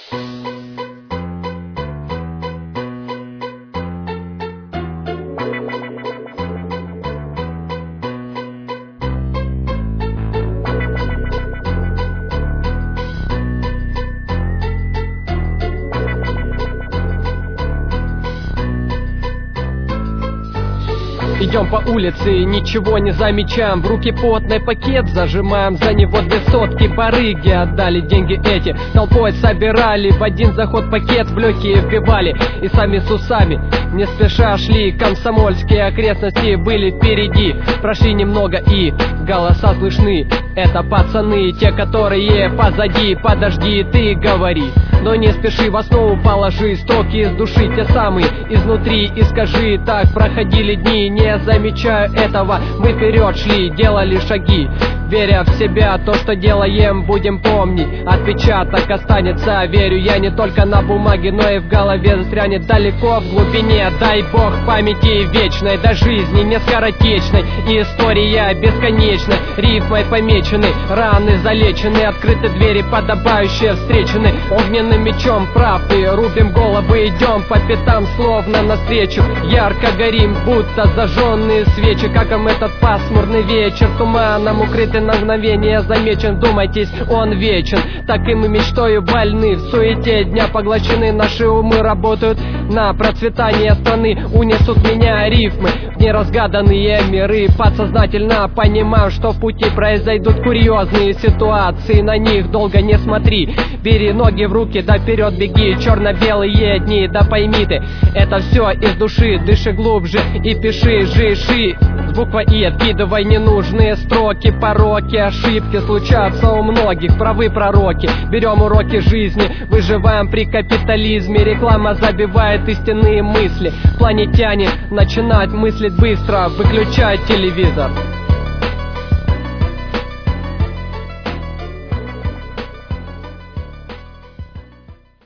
Идем по улице, ничего не замечаем. В руки потный пакет зажимаем, за него 2 сотки. Барыги отдали деньги эти, толпой собирали. В один заход пакет в легкие вбивали. И сами с усами не спеша шли. Комсомольские окрестности были впереди. Прошли немного и голоса слышны. Это пацаны, те, которые позади. Подожди, ты говори, но не спеши, в основу положи строки из души, те самые изнутри, и скажи: так проходили дни, не замечаю этого, мы вперед шли, делали шаги, веря в себя, то, что делаем, будем помнить. Отпечаток останется, верю я, не только на бумаге, но и в голове застрянет далеко в глубине. Дай Бог памяти вечной, до жизни не скоротечной, и история бесконечна. Рифмой помечены, раны залечены, открыты двери, подобающие встречены. Огненным мечом правды рубим головы, идем по пятам, словно навстречу. Ярко горим, будто зажженные свечи, как им этот пасмурный вечер, туманом укрытый на мгновение замечен. Вдумайтесь, он вечен, так и мы мечтою больны. В суете дня поглощены, наши умы работают на процветание страны. Унесут меня рифмы в неразгаданные миры. Подсознательно понимаю, что в пути произойдут курьезные ситуации. На них долго не смотри, бери ноги в руки, да вперед беги. Черно-белые дни, да пойми ты, это все из души. Дыши глубже и пиши, жиши с буквой И, откидывай ненужные строки. Пороки, ошибки случаются у многих, правы пророки. Берем уроки жизни, выживаем при капитализме. Реклама забивает истинные мысли. Планетяне начинают мыслить быстро, выключай телевизор.